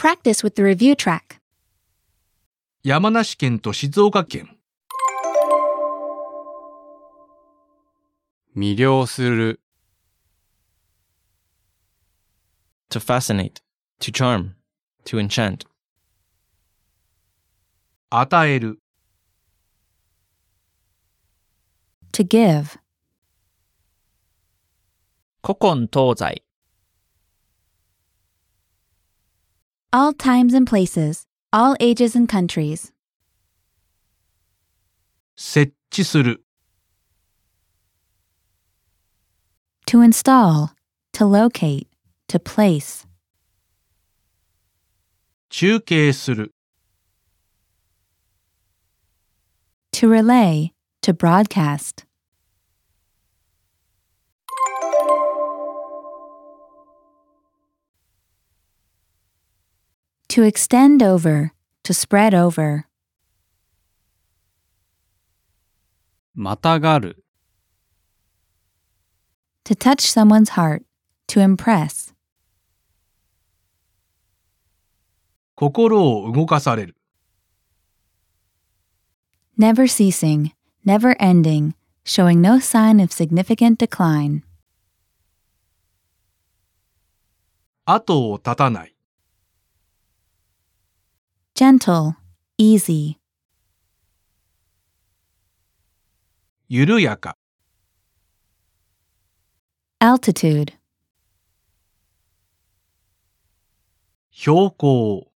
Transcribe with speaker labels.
Speaker 1: practice with the review track.
Speaker 2: 山梨県と静岡県。
Speaker 3: 魅了する。
Speaker 4: To fascinate, to charm, to enchant.
Speaker 2: 与える。
Speaker 1: To give.
Speaker 4: 古今東西。
Speaker 1: All times and places, all ages and countries.
Speaker 2: 設置する。
Speaker 1: To install, to locate, to place.
Speaker 2: 中継する。
Speaker 1: To relay, to broadcast. To extend over, to spread over.
Speaker 3: またがる。
Speaker 1: To touch someone's heart, to impress.
Speaker 2: 心を動かされる。
Speaker 1: Never ceasing, never ending, showing no sign of significant decline.
Speaker 2: 後を絶たない。
Speaker 1: Gentle, easy.
Speaker 2: 緩やか。
Speaker 1: Altitude.
Speaker 2: 標高。